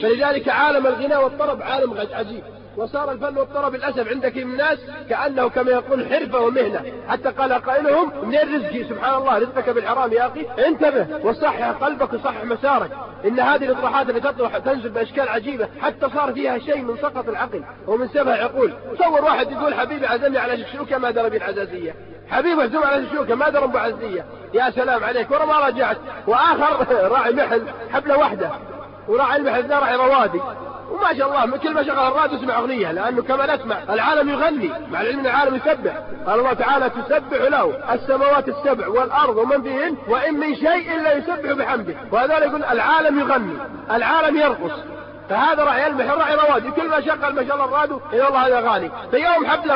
فلذلك عالم الغناء والطرب عالم عجيب، وصار الفن والطرب للأسف عند كثير من الناس كأنه كما يقول حرفة ومهنة، حتى قال قائلهم من الرزق سبحان الله رزقك بالحرام يا أخي انتبه وصحح قلبك وصحح مسارك. إن هذه الإطروحات اللي تطرح تنزل بأشكال عجيبة حتى صار فيها شيء من سقط العقل ومن سفه عقول. تصور واحد يقول حبيبي عزمني على شكشوكة ما درى بالعزازية، حبيبي عزمني على شكشوكة ما درى بعزية، يا سلام عليك ورا ما رجعت. وآخر راعي محل حبله واحدة وراعي المحل ذا راعي روادي، وما شاء الله كل ما شغل الراديو يسمع أغنية، لأنه كما نسمع العالم يغني مع العلم العالم يسبح. قال الله تعالى تسبح له السماوات السبع والأرض ومن فيهن وإن من شيء إلا يسبح بحمده. وهذا يقول العالم يغني العالم يرقص، فهذا راعي المحل راعي روادي كل ما شغل ما شاء الله الراديو إلى الله هذا غالي. في يوم حبله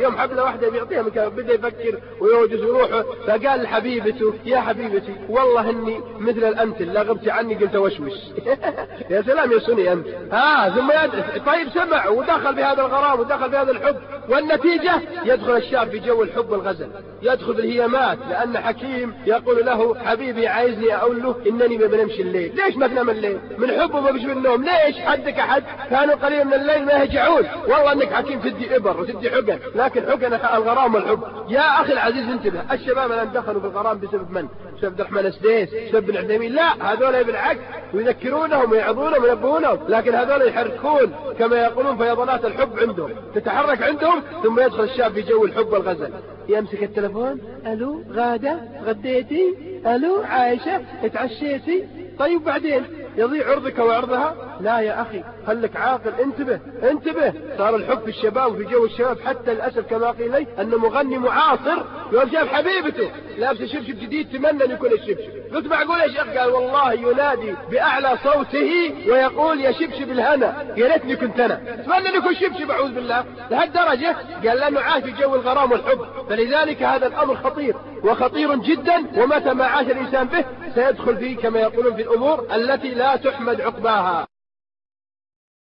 واحدة بيعطيها من كان بدأ يفكر ويوجز وروحه، فقال لحبيبته يا حبيبتي والله إني مثل الأنتل لا غبت عني قلت وشوش. يا سلام يا سني أنت ثم طيب سمع ودخل بهذا الغرام ودخل بهذا الحب، والنتيجة يدخل الشاب في جو الحب والغزل، يدخل بالهيامات، لأن حكيم يقول له حبيبي عايزني أقول له إنني ما بنمشي الليل. ليش ما تنام الليل؟ من حبه ما بيش من النوم. ليش؟ حدك أحد كانوا قليلا من الليل ما يهجعون. والله أنك حكيم تدي إبر وتدي حقن، لكن حقن الغرام والحب. يا أخي العزيز انتبه، الشباب الآن دخلوا في الغرام بسبب من؟ بسبب عبد الرحمن السديس، بسبب بن عثيمين. لا، هذول بالعكس ويذكرونهم ويعظونهم وينبهونهم، لكن هذول يحركون كما يقولون فيضانات الحب عندهم تتحرك عندهم، ثم يدخل الشاب في جو الحب والغزل، يمسك التلفون ألو غادة غديتي، ألو عايشة اتعشيتي، طيب بعدين يضيع عرضك وعرضها. لا يا أخي خلك عاقل، انتبه. صار الحب في الشباب وفي جو الشباب حتى للأسف كما قيل لي أن مغني معاصر يوم شاف حبيبته لابس شبشب جديد تمنى أن يكون الشبشب. قلت معقول يا شيخ؟ قال والله ينادي بأعلى صوته ويقول يا شبشب الهنا يا ريتني كنت أنا، أتمنى أن يكون شبشب أعوذ بالله لهالدرجة. قال لأنه عاش في جو الغرام والحب. فلذلك هذا الأمر خطير وخطير جدا، ومتى ما عاش الإنسان به سيدخل فيه كما يقولون في الأمور التي لا تحمد عقباها.